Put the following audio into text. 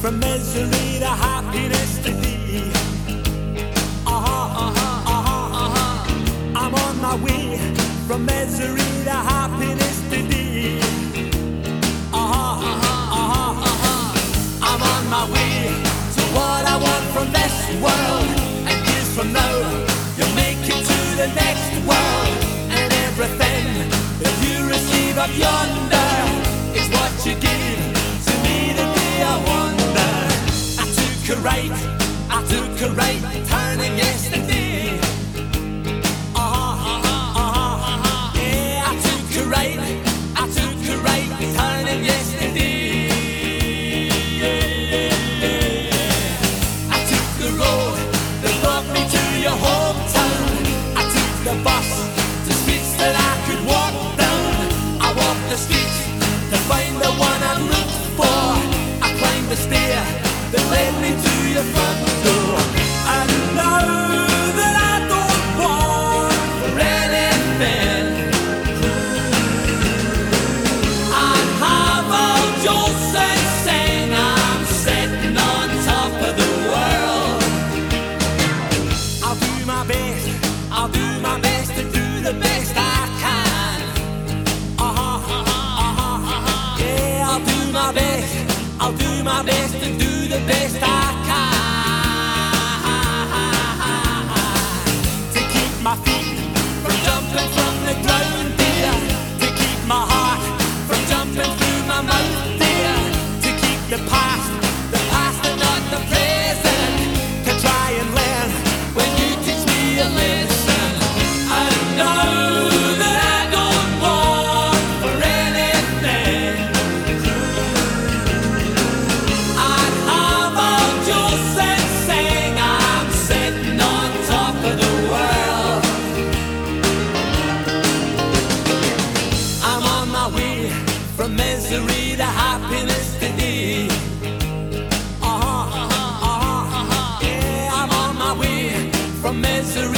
from misery to happiness to thee. I'm on my way from misery to happiness to thee. I'm on my way to what I want from this world, and years from now you'll make it to the next world, and everything that you receive up yonder is what you give to me today. I wonder. I took a right turning yesterday. Yeah, I took a right turning yesterday. I took the road that brought me to your hometown. I took the bus to streets that I could walk down. I walked the streets to find the one I looked for. I climbed the stair that led me to your front door. And now that I don't want for anything, I have all Jolson saying I'm sitting on top of the world. I'll do my best to do the best I can. Yeah, I'll do my best to do the best I can. To keep my feet from jumping from the ground, dear. To keep my heart from jumping through my mouth, dear. To keep the past and not the present. To try and learn when you teach me a lesson. I know that I don't want for anything. I'd have all Jolson saying I'm sitting on top of the world. I'm on my way from misery to happiness today. Yeah, I'm on my way from misery